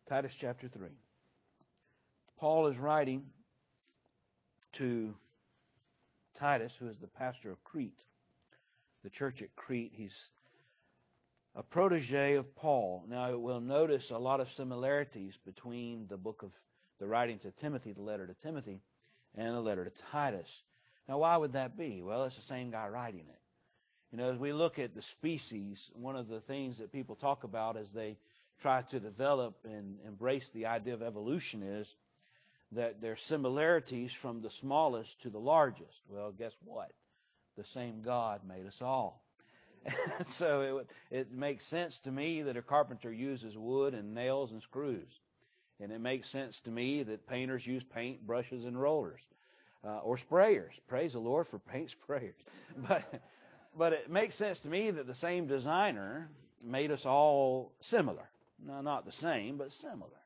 Titus chapter 3. Paul is writing to Titus, who is the pastor of Crete, the church at Crete. He's a protege of Paul. Now, we'll notice a lot of similarities between the writing to Timothy, the letter to Timothy, and the letter to Titus. Now, why would that be? Well, it's the same guy writing it. You know, as we look at the species, one of the things that people talk about as they try to develop and embrace the idea of evolution is that there are similarities from the smallest to the largest. Well, guess what? The same God made us all. So it makes sense to me that a carpenter uses wood and nails and screws. And it makes sense to me that painters use paint, brushes, and rollers. Or sprayers. Praise the Lord for paint sprayers. But it makes sense to me that the same designer made us all similar. No, not the same, but similar.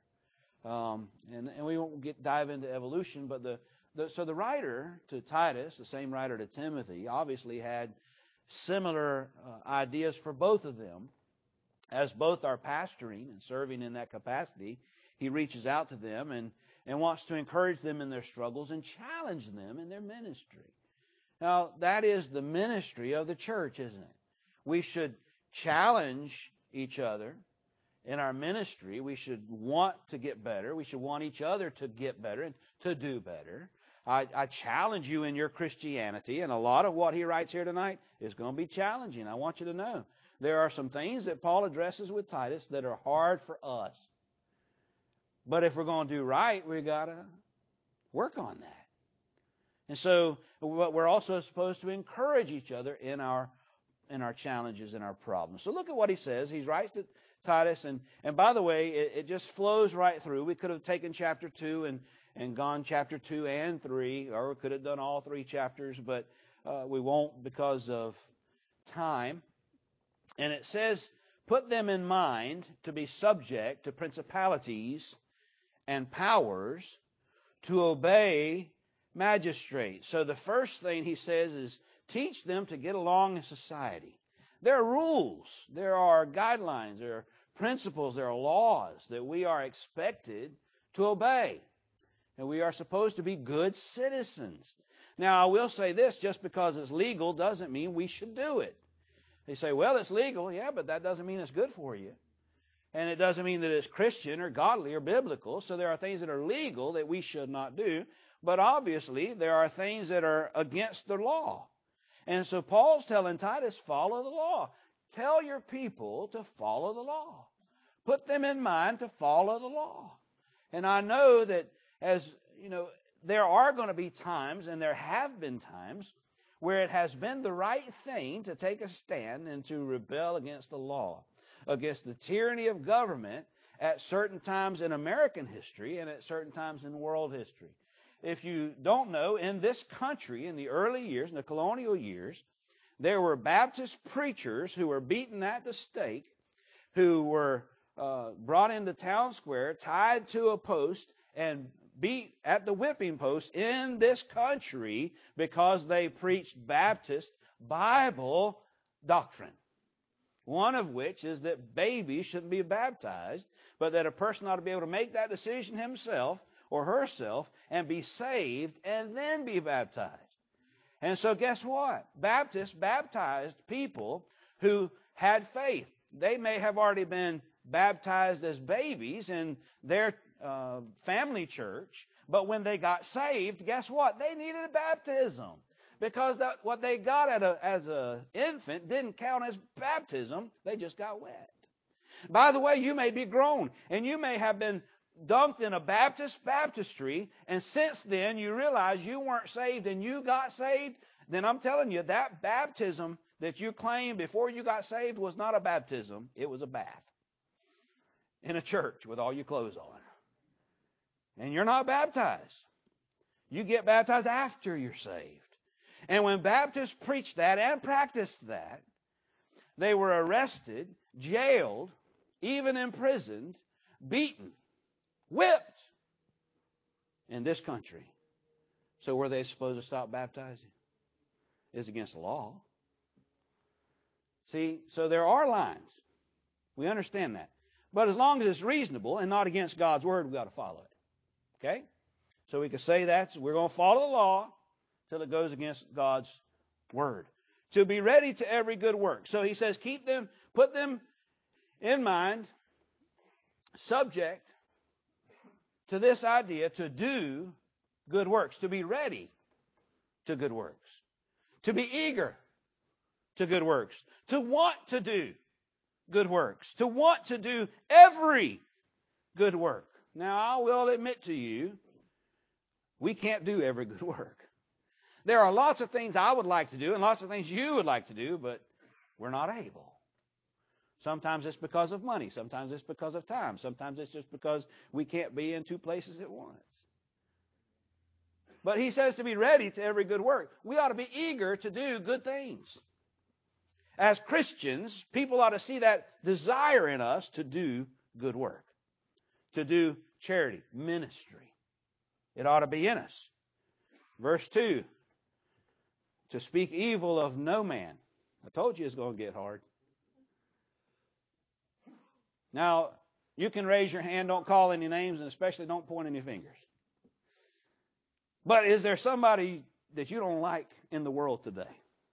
And we won't dive into evolution, but so the writer to Titus, the same writer to Timothy, obviously had similar ideas for both of them. As both are pastoring and serving in that capacity, he reaches out to them and wants to encourage them in their struggles and challenge them in their ministry. Now, that is the ministry of the church, isn't it? We should challenge each other in our ministry. We should want to get better. We should want each other to get better and to do better. I challenge you in your Christianity, and a lot of what he writes here tonight is going to be challenging. I want you to know there are some things that Paul addresses with Titus that are hard for us. But if we're going to do right, we've got to work on that. And so we're also supposed to encourage each other in our challenges and our problems. So look at what he says. He writes to Titus, and by the way, it just flows right through. We could have taken chapter 2 and gone chapter 2 and 3, or we could have done all 3 chapters, but we won't because of time. And it says, put them in mind to be subject to principalities and powers, to obey magistrates. So the first thing he says is teach them to get along in society. There are rules, there are guidelines, there are principles, there are laws that we are expected to obey. And we are supposed to be good citizens. Now, I will say this, just because it's legal doesn't mean we should do it. They say, well, it's legal. Yeah, but that doesn't mean it's good for you. And it doesn't mean that it's Christian or godly or biblical. So there are things that are legal that we should not do. But obviously, there are things that are against the law. And so Paul's telling Titus, follow the law. Tell your people to follow the law. Put them in mind to follow the law. And I know that, as you know, there are going to be times, and there have been times, where it has been the right thing to take a stand and to rebel against the law, against the tyranny of government at certain times in American history and at certain times in world history. If you don't know, in this country, in the early years, in the colonial years, there were Baptist preachers who were beaten at the stake, who were brought into town square, tied to a post, and beat at the whipping post in this country because they preached Baptist Bible doctrine. One of which is that babies shouldn't be baptized, but that a person ought to be able to make that decision himself or herself and be saved and then be baptized. And so guess what? Baptists baptized people who had faith. They may have already been baptized as babies in their family church, but when they got saved, guess what? They needed a baptism because what they got as an infant didn't count as baptism. They just got wet. By the way, you may be grown, and you may have been dunked in a baptistry, and since then you realize you weren't saved and you got saved. Then I'm telling you, that baptism that you claimed before you got saved was not a baptism. It was a bath in a church with all your clothes on. And you're not baptized. You get baptized after you're saved. And when Baptists preached that and practiced that, they were arrested, jailed, even imprisoned, beaten, whipped in this country. So were they supposed to stop baptizing? It's against the law. See, so there are lines. We understand that. But as long as it's reasonable and not against God's word, we've got to follow it. Okay? So we can say that we're going to follow the law till it goes against God's word. To be ready to every good work. So he says, put them in mind, subject to this idea to do good works, to be ready to good works, to be eager to good works, to want to do good works, to want to do every good work. Now, I will admit to you, we can't do every good work. There are lots of things I would like to do and lots of things you would like to do, but we're not able. Sometimes it's because of money. Sometimes it's because of time. Sometimes it's just because we can't be in two places at once. But he says to be ready to every good work. We ought to be eager to do good things. As Christians, people ought to see that desire in us to do good work, to do charity, ministry. It ought to be in us. Verse 2, to speak evil of no man. I told you it's going to get hard. Now, you can raise your hand, don't call any names, and especially don't point any fingers. But is there somebody that you don't like in the world today?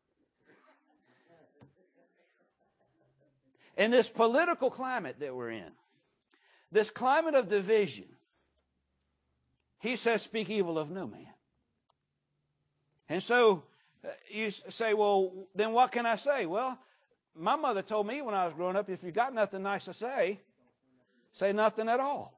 In this political climate that we're in, this climate of division, he says, speak evil of no man. And so you say, well, then what can I say? Well, my mother told me when I was growing up, if you got nothing nice to say nothing at all.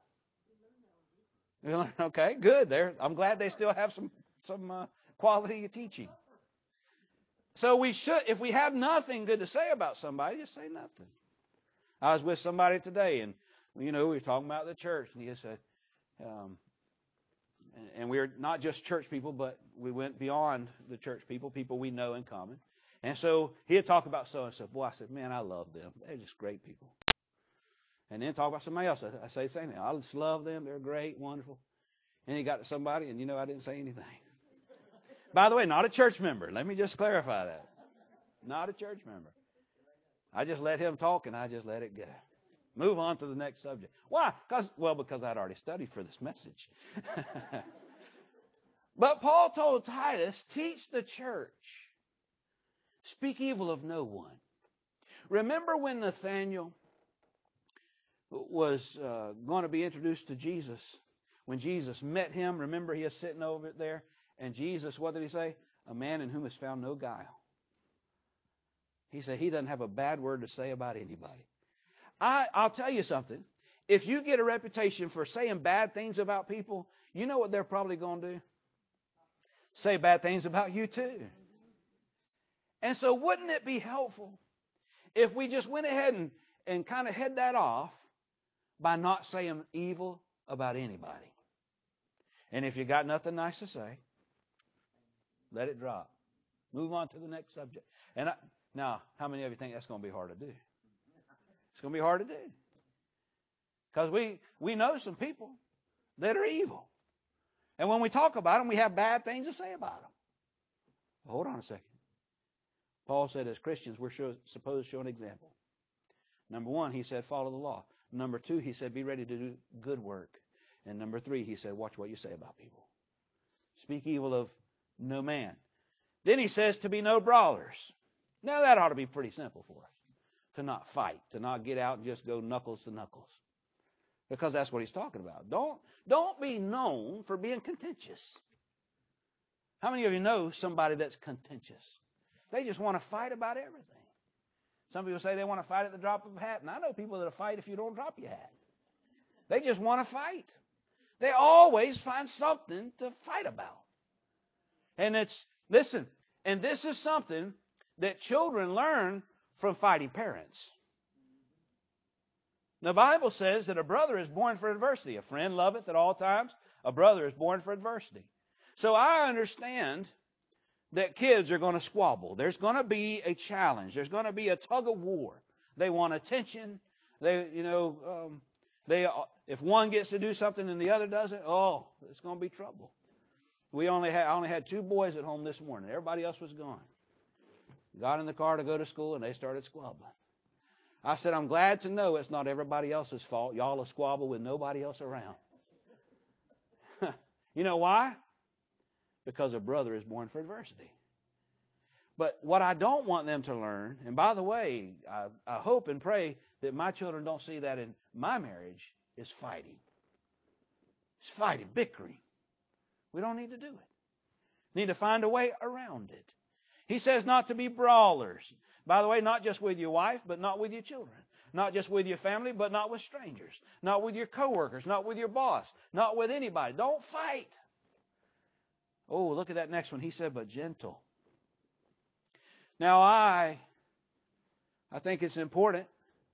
Okay, good. There, I'm glad they still have some quality teaching. So we should, if we have nothing good to say about somebody, just say nothing. I was with somebody today, and we were talking about the church, and he said, and we're not just church people, but we went beyond the church people we know in common. And so he had talked about so and so. Boy, I said, man, I love them. They're just great people. And then talk about somebody else. I say the same thing. I just love them. They're great, wonderful. And he got to somebody, and I didn't say anything. By the way, not a church member. Let me just clarify that. Not a church member. I just let him talk, and I just let it go. Move on to the next subject. Why? Because I'd already studied for this message. But Paul told Titus, teach the church. Speak evil of no one. Remember when Nathanael was going to be introduced to Jesus? When Jesus met him, remember he was sitting over there, and Jesus, what did he say? A man in whom is found no guile. He said he doesn't have a bad word to say about anybody. I'll tell you something. If you get a reputation for saying bad things about people, you know what they're probably going to do? Say bad things about you too. And so wouldn't it be helpful if we just went ahead and kind of head that off by not saying evil about anybody? And if you got nothing nice to say, let it drop. Move on to the next subject. Now, how many of you think that's going to be hard to do? It's going to be hard to do. Because we know some people that are evil. And when we talk about them, we have bad things to say about them. Well, hold on a second. Paul said as Christians, we're supposed to show an example. Number one, he said, follow the law. Number two, he said, be ready to do good work. And number three, he said, watch what you say about people. Speak evil of no man. Then he says to be no brawlers. Now that ought to be pretty simple for us. To not fight, to not get out and just go knuckles to knuckles. Because that's what he's talking about. Don't be known for being contentious. How many of you know somebody that's contentious? They just want to fight about everything. Some people say they want to fight at the drop of a hat. And I know people that'll fight if you don't drop your hat. They just want to fight. They always find something to fight about. And listen, and this is something that children learn from fighting parents. The Bible says that a brother is born for adversity. A friend loveth at all times. A brother is born for adversity. So I understand that kids are going to squabble. There's going to be a challenge. There's going to be a tug of war. They want attention. If one gets to do something and the other doesn't, it's going to be trouble. I only had 2 boys at home this morning. Everybody else was gone. Got in the car to go to school, and they started squabbling. I said, I'm glad to know it's not everybody else's fault. Y'all will squabble with nobody else around. You know why? Because a brother is born for adversity. But what I don't want them to learn, and by the way, I hope and pray that my children don't see that in my marriage, is fighting. It's fighting, bickering. We don't need to do it. Need to find a way around it. He says not to be brawlers. By the way, not just with your wife, but not with your children. Not just with your family, but not with strangers. Not with your coworkers, not with your boss, not with anybody. Don't fight. Oh, look at that next one. He said, but gentle. Now, I think it's important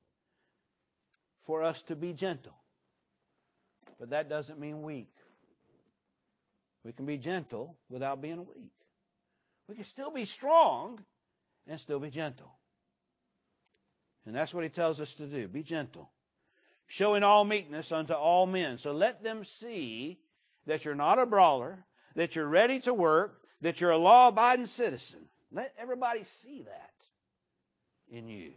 for us to be gentle. But that doesn't mean weak. We can be gentle without being weak. We can still be strong and still be gentle. And that's what he tells us to do. Be gentle. Showing all meekness unto all men. So let them see that you're not a brawler, that you're ready to work, that you're a law-abiding citizen. Let everybody see that in you.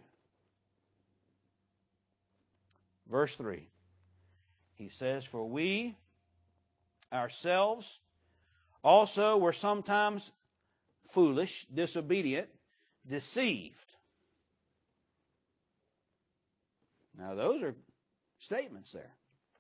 Verse 3. He says, for we ourselves also were sometimes foolish, disobedient, deceived. Now those are statements there.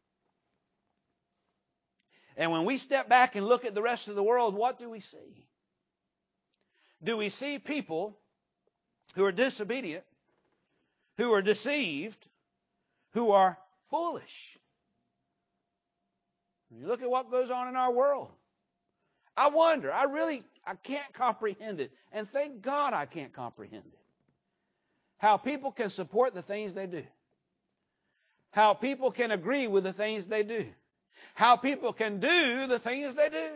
And when we step back and look at the rest of the world, what do we see? Do we see people who are disobedient, who are deceived, who are foolish? When you look at what goes on in our world, I wonder, I can't comprehend it. And thank God I can't comprehend it. How people can support the things they do. How people can agree with the things they do. How people can do the things they do.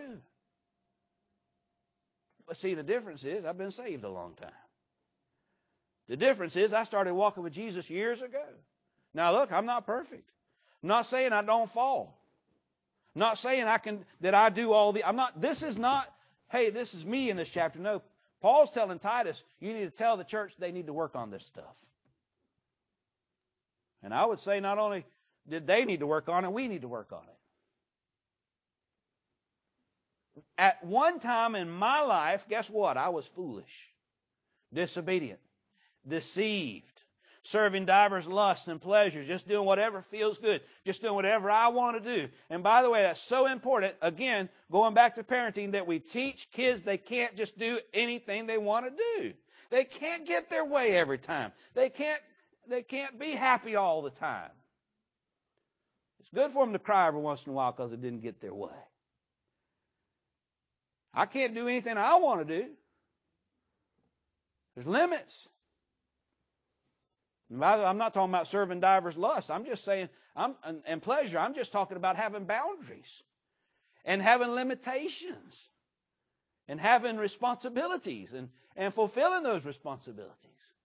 But see, the difference is I've been saved a long time. The difference is I started walking with Jesus years ago. Now look, I'm not perfect. I'm not saying I don't fall. I'm not saying that I do all this is not, hey, this is me in this chapter. No, Paul's telling Titus, you need to tell the church they need to work on this stuff. And I would say not only did they need to work on it, we need to work on it. At one time in my life, guess what? I was foolish, disobedient, deceived, serving divers lusts and pleasures, just doing whatever feels good, just doing whatever I want to do. And by the way, that's so important, again, going back to parenting, that we teach kids they can't just do anything they want to do. They can't get their way every time. They can't be happy all the time. It's good for them to cry every once in a while because it didn't get their way. I can't do anything I want to do. There's limits. And by the way, I'm not talking about serving divers lusts. I'm just saying, and pleasure. I'm just talking about having boundaries and having limitations and having responsibilities and fulfilling those responsibilities.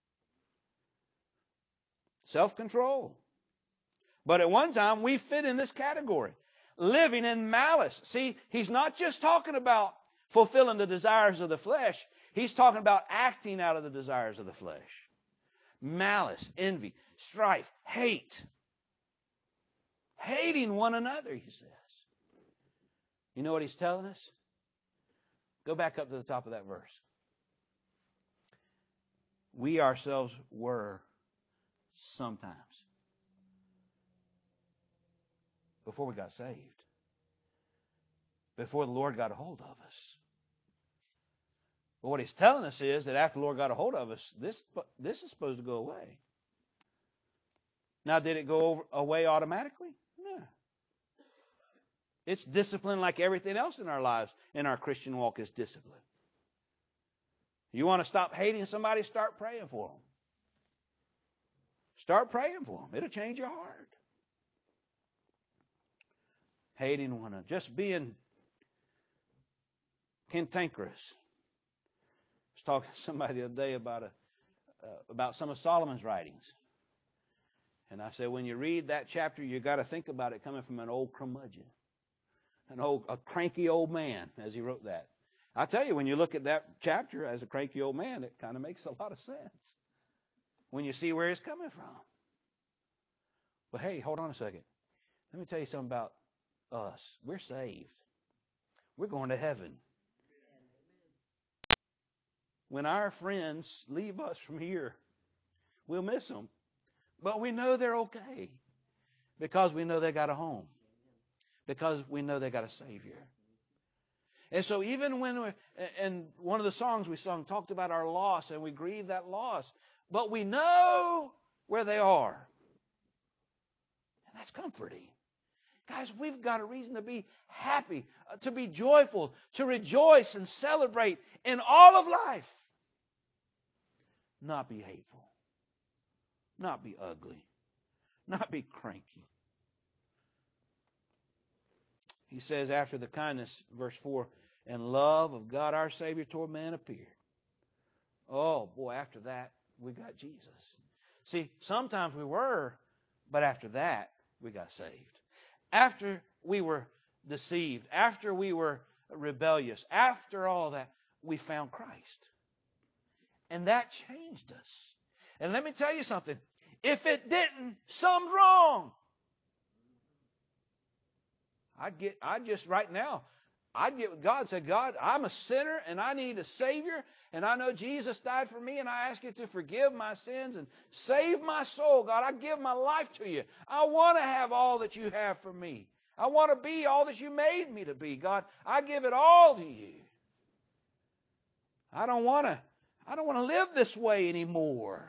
Self-control. But at one time, we fit in this category. Living in malice. See, he's not just talking about fulfilling the desires of the flesh. He's talking about acting out of the desires of the flesh. Malice, envy, strife, hate. Hating one another, he says. You know what he's telling us? Go back up to the top of that verse. We ourselves were sometimes. Before we got saved. Before the Lord got a hold of us. But what he's telling us is that after the Lord got a hold of us, this is supposed to go away. Now, did it go away automatically? No. It's discipline like everything else in our lives, in our Christian walk is discipline. You want to stop hating somebody, start praying for them. Start praying for them. It'll change your heart. Hating one another. Just being cantankerous. I was talking to somebody the other day about some of Solomon's writings. And I said, when you read that chapter, you got to think about it coming from an old curmudgeon. A cranky old man, as he wrote that. I tell you, when you look at that chapter as a cranky old man, it kind of makes a lot of sense. when you see where it's coming from. But hey, hold on a second. Let me tell you something about us. We're saved. We're going to heaven. When our friends leave us from here, we'll miss them. But we know they're okay because we know they got a home. Because we know they got a Savior. And so even when and one of the songs we sung talked about our loss, and we grieve that loss, but we know where they are. And that's comforting. Guys, we've got a reason to be happy, to be joyful, to rejoice and celebrate in all of life. Not be hateful. Not be ugly. Not be cranky. He says after the kindness, verse 4, and love of God our Savior toward man appeared. Oh, boy, after that, we got Jesus. See, sometimes we were, but after that, we got saved. After we were deceived, after we were rebellious, after all that, we found Christ. And that changed us. And let me tell you something. If it didn't, something's wrong. I'd just right now, I'd get with God and say, God, I'm a sinner and I need a Savior. And I know Jesus died for me, and I ask you to forgive my sins and save my soul. God, I give my life to you. I want to have all that you have for me. I want to be all that you made me to be. God, I give it all to you. I don't want to live this way anymore.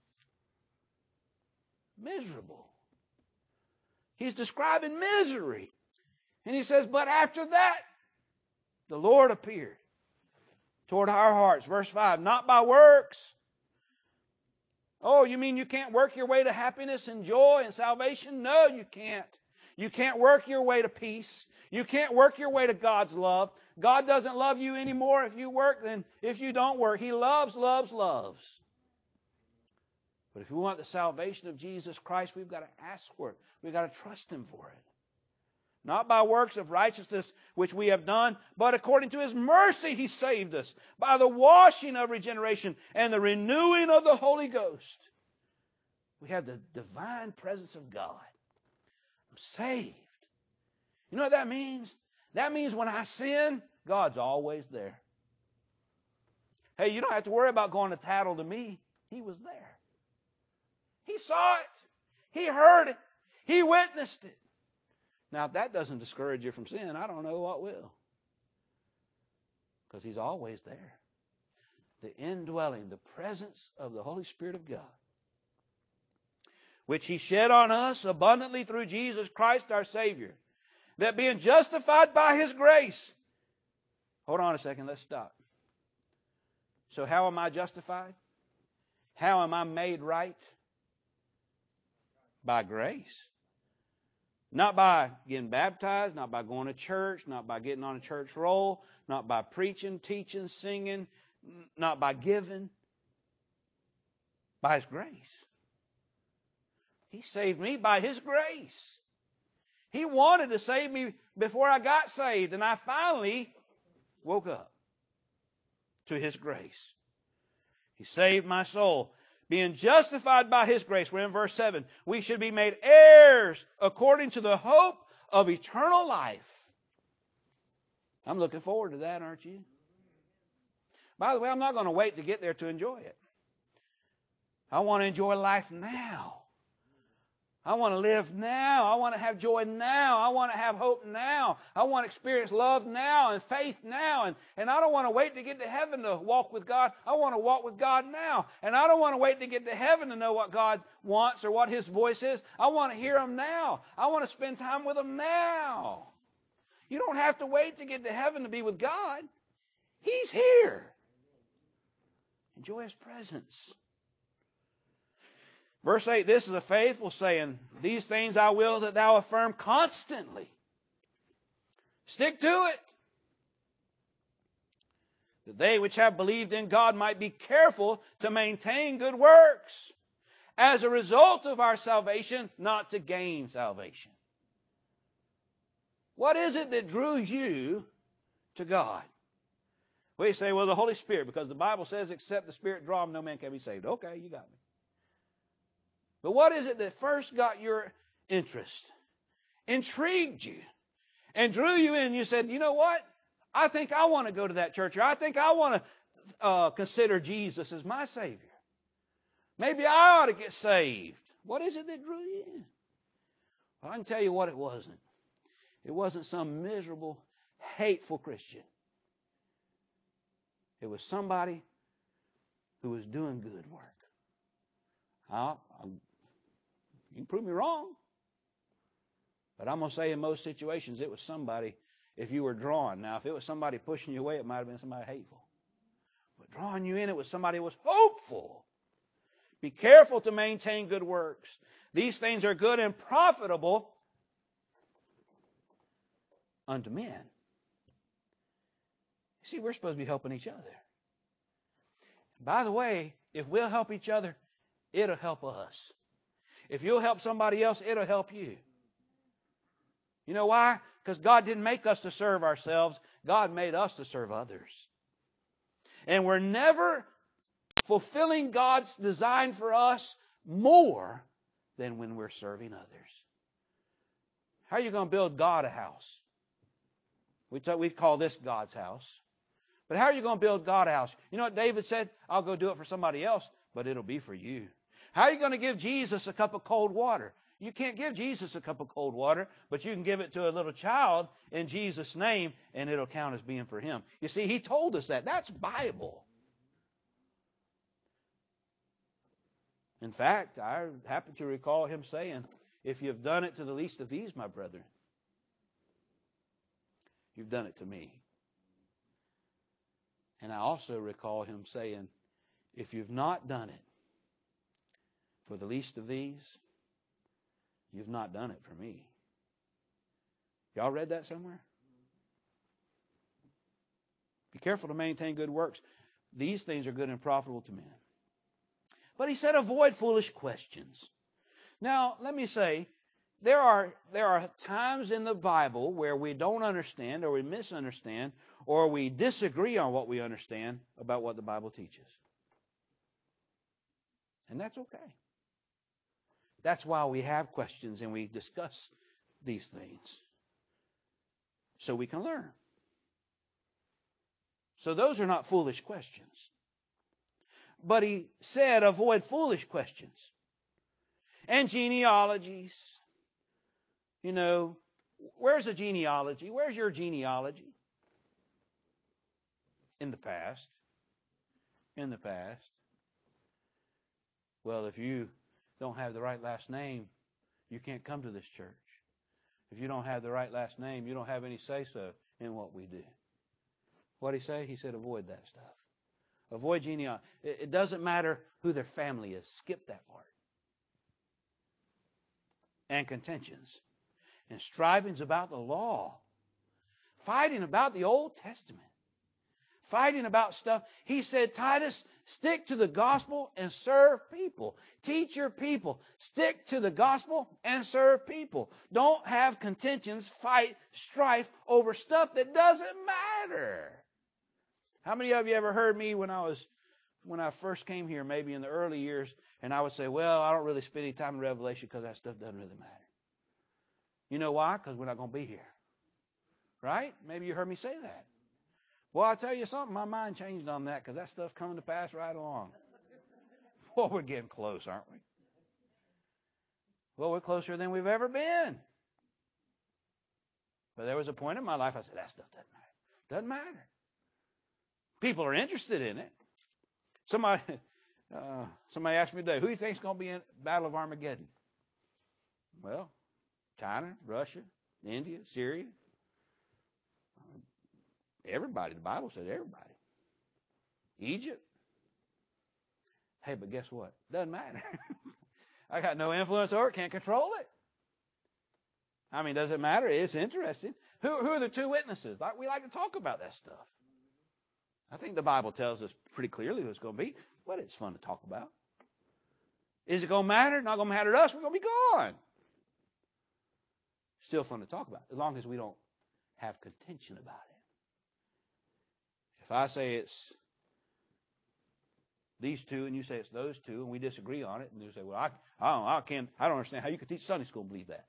Miserable. He's describing misery. And he says, but after that, the Lord appeared toward our hearts. Verse 5, not by works. Oh, you mean you can't work your way to happiness and joy and salvation? No, you can't. You can't work your way to peace. You can't work your way to God's love. God doesn't love you anymore if you work than if you don't work. He loves, loves, loves. But if we want the salvation of Jesus Christ, we've got to ask for it. We've got to trust Him for it. Not by works of righteousness which we have done, but according to His mercy He saved us, by the washing of regeneration and the renewing of the Holy Ghost. We have the divine presence of God. I'm saved. You know what that means? That means when I sin, God's always there. Hey, you don't have to worry about going to tattle to me. He was there. He saw it. He heard it. He witnessed it. Now, if that doesn't discourage you from sin, I don't know what will. Because He's always there. The indwelling, the presence of the Holy Spirit of God, which He shed on us abundantly through Jesus Christ our Savior, that being justified by His grace. Hold on a second, let's stop. So how am I justified? How am I made right? By grace. Not by getting baptized, not by going to church, not by getting on a church roll, not by preaching, teaching, singing, not by giving. By His grace. He saved me by His grace. He wanted to save me before I got saved, and I finally woke up to His grace. He saved my soul. Being justified by His grace, we're in verse 7, we should be made heirs according to the hope of eternal life. I'm looking forward to that, aren't you? By the way, I'm not going to wait to get there to enjoy it. I want to enjoy life now. I want to live now. I want to have joy now. I want to have hope now. I want to experience love now and faith now. And I don't want to wait to get to heaven to walk with God. I want to walk with God now. And I don't want to wait to get to heaven to know what God wants or what His voice is. I want to hear Him now. I want to spend time with Him now. You don't have to wait to get to heaven to be with God. He's here. Enjoy His presence. Verse 8, this is a faithful saying. These things I will that thou affirm constantly. Stick to it. That they which have believed in God might be careful to maintain good works. As a result of our salvation, not to gain salvation. What is it that drew you to God? Well, you say, well, the Holy Spirit, because the Bible says, except the Spirit draw him, no man can be saved. Okay, you got me. But what is it that first got your interest, intrigued you, and drew you in? You said, you know what? I think I want to go to that church, or I think I want to consider Jesus as my Savior. Maybe I ought to get saved. What is it that drew you in? Well, I can tell you what it wasn't. It wasn't some miserable, hateful Christian. It was somebody who was doing good work. You can prove me wrong. But I'm going to say in most situations it was somebody, if you were drawn. Now, if it was somebody pushing you away, it might have been somebody hateful. But drawing you in, it was somebody who was hopeful. Be careful to maintain good works. These things are good and profitable unto men. See, we're supposed to be helping each other. By the way, if we'll help each other, it'll help us. If you'll help somebody else, it'll help you. You know why? Because God didn't make us to serve ourselves. God made us to serve others. And we're never fulfilling God's design for us more than when we're serving others. How are you going to build God a house? We call this God's house. But how are you going to build God a house? You know what David said? I'll go do it for somebody else, but it'll be for you. How are you going to give Jesus a cup of cold water? You can't give Jesus a cup of cold water, but you can give it to a little child in Jesus' name, and it'll count as being for him. You see, he told us that. That's Bible. In fact, I happen to recall him saying, if you've done it to the least of these, my brethren, you've done it to me. And I also recall him saying, if you've not done it for the least of these, you've not done it for me. Y'all read that somewhere? Be careful to maintain good works. These things are good and profitable to men. But he said, avoid foolish questions. Now, let me say, there are times in the Bible where we don't understand, or we misunderstand, or we disagree on what we understand about what the Bible teaches. And that's okay. That's why we have questions and we discuss these things, so we can learn. So those are not foolish questions. But he said, avoid foolish questions. And genealogies. You know, where's a genealogy? Where's your genealogy? In the past. In the past. Well, if you don't have the right last name, you can't come to this church. If you don't have the right last name, you don't have any say-so in what we do. What did he say? He said, avoid that stuff. Avoid genealogy. It doesn't matter who their family is. Skip that part. And contentions. And strivings about the law. Fighting about the Old Testament. Fighting about stuff. He said, Titus, stick to the gospel and serve people. Teach your people. Stick to the gospel and serve people. Don't have contentions, fight, strife over stuff that doesn't matter. How many of you ever heard me when I first came here, maybe in the early years, and I would say, well, I don't really spend any time in Revelation because that stuff doesn't really matter. You know why? Because we're not going to be here. Right? Maybe you heard me say that. Well, I'll tell you something. My mind changed on that because that stuff's coming to pass right along. Well, we're getting close, aren't we? Well, we're closer than we've ever been. But there was a point in my life I said, that stuff doesn't matter. Doesn't matter. People are interested in it. Somebody asked me today, who do you think is going to be in the Battle of Armageddon? Well, China, Russia, India, Syria. Everybody. The Bible said everybody. Egypt. Hey, but guess what? Doesn't matter. I got no influence over it. Can't control it. I mean, does it matter? It's interesting. Who are the two witnesses? We like to talk about that stuff. I think the Bible tells us pretty clearly who it's going to be, but it's fun to talk about. Is it going to matter? Not going to matter to us. We're going to be gone. Still fun to talk about, as long as we don't have contention about it. If I say it's these two, and you say it's those two, and we disagree on it, and you say, well, I don't understand how you could teach Sunday school and believe that.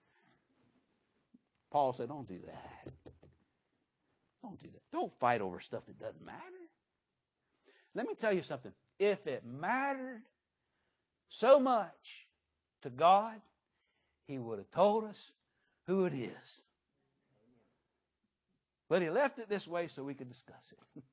Paul said, don't do that. Don't do that. Don't fight over stuff that doesn't matter. Let me tell you something. If it mattered so much to God, He would have told us who it is. But He left it this way so we could discuss it.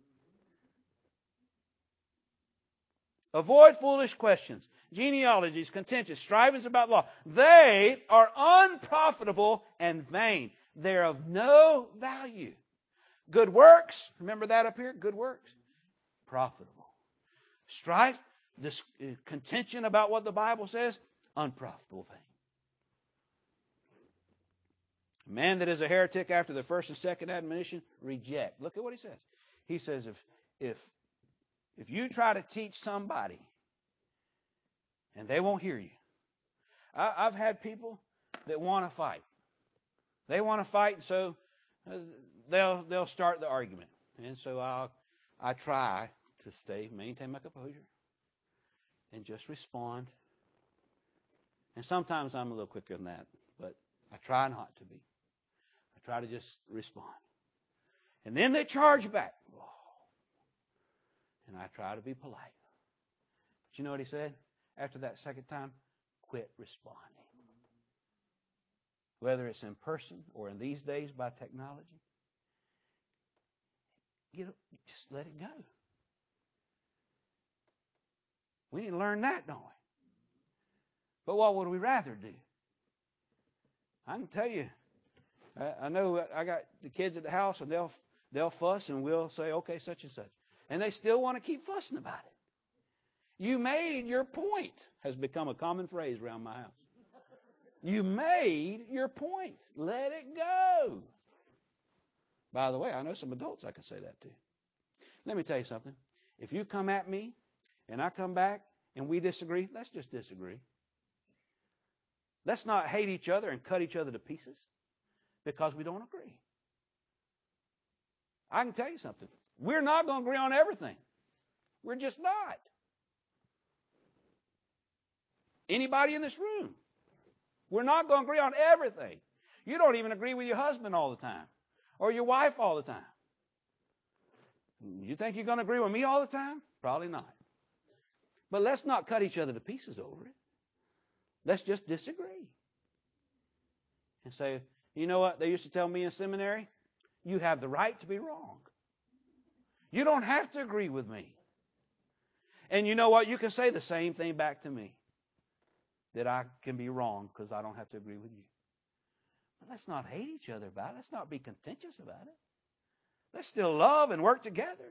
Avoid foolish questions, genealogies, contentions, strivings about law. They are unprofitable and vain. They're of no value. Good works, remember that up here? Good works, profitable. Strife, this contention about what the Bible says, unprofitable thing. A man that is a heretic after the first and second admonition, reject. Look at what he says. He says, if you try to teach somebody and they won't hear you. I've had people that want to fight. They want to fight, and so they'll start the argument. And so I try to maintain my composure and just respond. And sometimes I'm a little quicker than that, but I try not to be. I try to just respond. And then they charge back. And I try to be polite. But you know what he said? After that second time, quit responding. Whether it's in person or in these days by technology, just let it go. We need to learn that, don't we? But what would we rather do? I can tell you, I know I got the kids at the house, and they'll fuss, and we'll say, okay, such and such. And they still want to keep fussing about it. You made your point has become a common phrase around my house. You made your point. Let it go. By the way, I know some adults I can say that to. Let me tell you something. If you come at me and I come back and we disagree, let's just disagree. Let's not hate each other and cut each other to pieces because we don't agree. I can tell you something. We're not going to agree on everything. We're just not. Anybody in this room? We're not going to agree on everything. You don't even agree with your husband all the time or your wife all the time. You think you're going to agree with me all the time? Probably not. But let's not cut each other to pieces over it. Let's just disagree. And say, you know what they used to tell me in seminary? You have the right to be wrong. You don't have to agree with me. And you know what? You can say the same thing back to me. That I can be wrong because I don't have to agree with you. But let's not hate each other about it. Let's not be contentious about it. Let's still love and work together.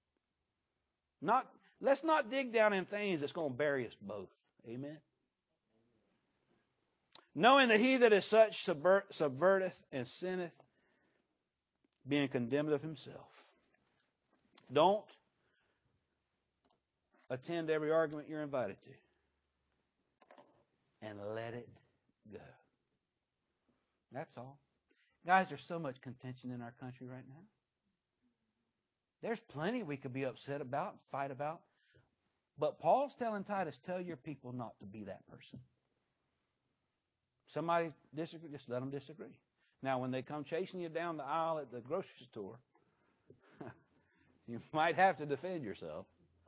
Let's not dig down in things that's going to bury us both. Amen. Knowing that he that is such subverteth and sinneth, being condemned of himself. Don't attend every argument you're invited to. And let it go. That's all. Guys, there's so much contention in our country right now. There's plenty we could be upset about and fight about. But Paul's telling Titus, tell your people not to be that person. Somebody disagree, just let them disagree. Now, when they come chasing you down the aisle at the grocery store, you might have to defend yourself.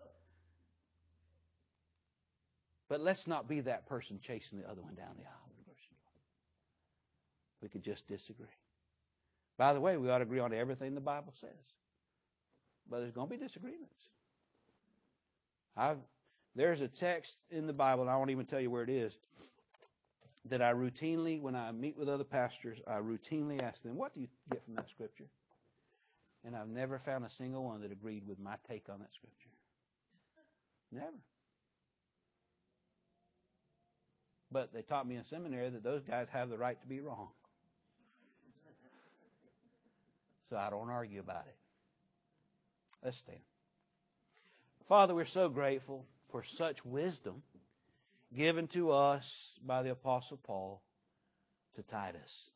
But let's not be that person chasing the other one down the aisle at the grocery store. We could just disagree. By the way, we ought to agree on everything the Bible says. But there's going to be disagreements. There's a text in the Bible, and I won't even tell you where it is, that I routinely, when I meet with other pastors, I routinely ask them, what do you get from that scripture? And I've never found a single one that agreed with my take on that scripture. Never. But they taught me in seminary that those guys have the right to be wrong. So I don't argue about it. Let's stand. Father, we're so grateful for such wisdom given to us by the Apostle Paul to Titus.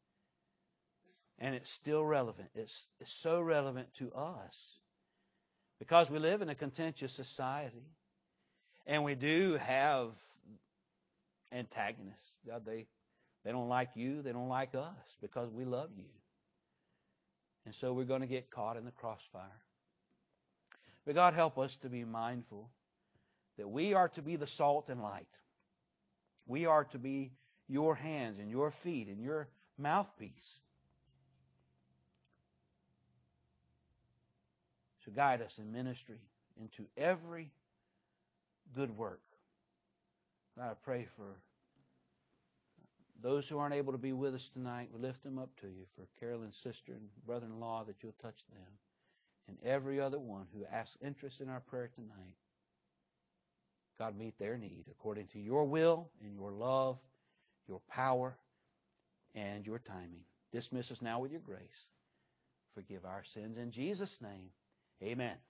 And it's still relevant. It's so relevant to us Because we live in a contentious society. And we do have antagonists. They don't like you. They don't like us because we love you. And so we're going to get caught in the crossfire. But God, help us to be mindful that we are to be the salt and light. We are to be your hands and your feet and your mouthpiece to guide us in ministry into every good work. God, I pray for those who aren't able to be with us tonight. We lift them up to you. For Carolyn's sister and brother-in-law, that you'll touch them. And every other one who asks interest in our prayer tonight. God, meet their need according to your will and your love, your power, and your timing. Dismiss us now with your grace. Forgive our sins in Jesus' name. Amen.